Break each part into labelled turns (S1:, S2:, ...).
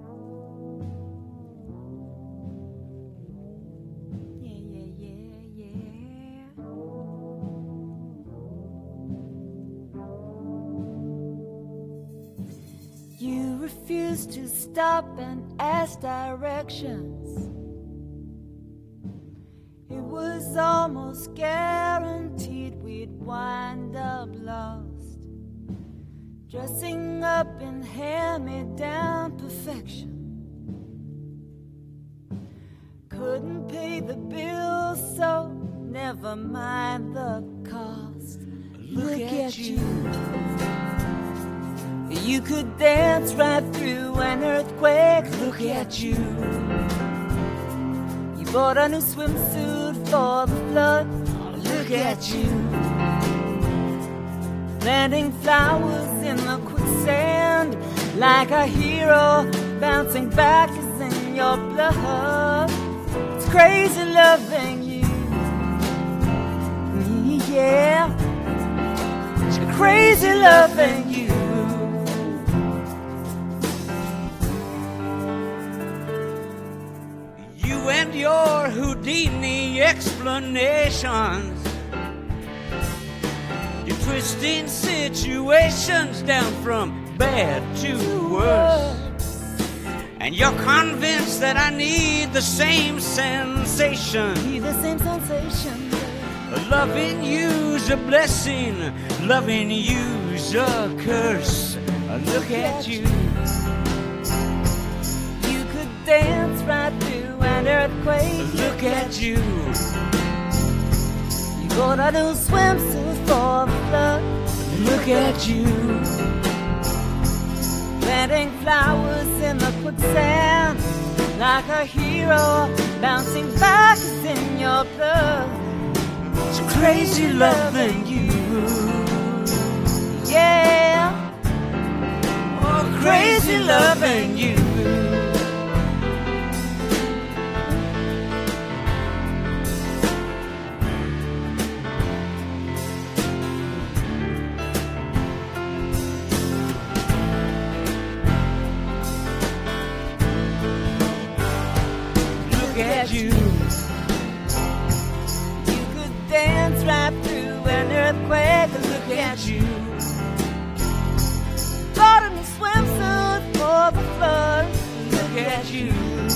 S1: You refused to stop and ask directions. It was almost guaranteed we'd wind up lost, dressing up in hand-me-down perfection. Couldn't pay the bills, so never mind the cost. Look at you. You could dance right through an earthquake. Look at you. You bought a new swimsuit for the flood. Look at you. Planting flowers in the quicksand like a hero, bouncing back is in your blood. It's crazy loving you. Yeah, it's crazy loving you.
S2: And your Houdini explanations, you're twisting situations down from bad to worse, and you're convinced that I need the same sensation.
S1: Need the same sensation.
S2: Loving you's a blessing, loving you's a curse. Look at you.
S1: You could dance right through an earthquake.
S2: Look at you.
S1: You got a new swimsuit for the flood.
S2: Look at you.
S1: Planting flowers in the quicksand like a hero, bouncing back is in your blood.
S2: It's crazy loving you.
S1: Yeah.
S2: Oh, crazy loving you. Look at you.
S1: You could dance right through an earthquake. Look at you. Bought a new swimsuit for the flood.
S2: Look at you.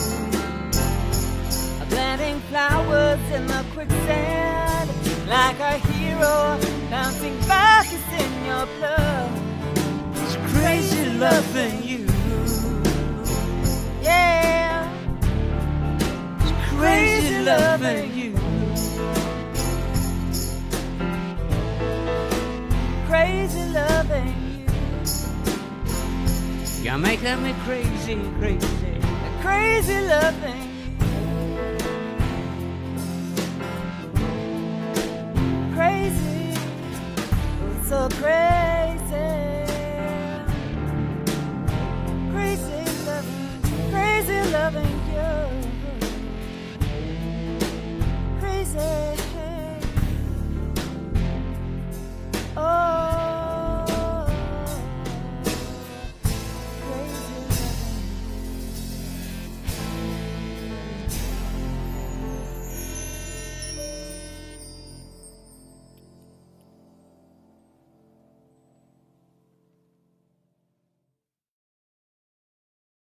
S1: Planting flowers in the quicksand like a hero, bouncing back is in your blood.
S2: It's crazy loving you.
S1: Yeah.
S2: It's crazy loving you.
S1: Crazy loving you.
S2: You're making me crazy, crazy.
S1: Crazy loving you. Crazy. So crazy.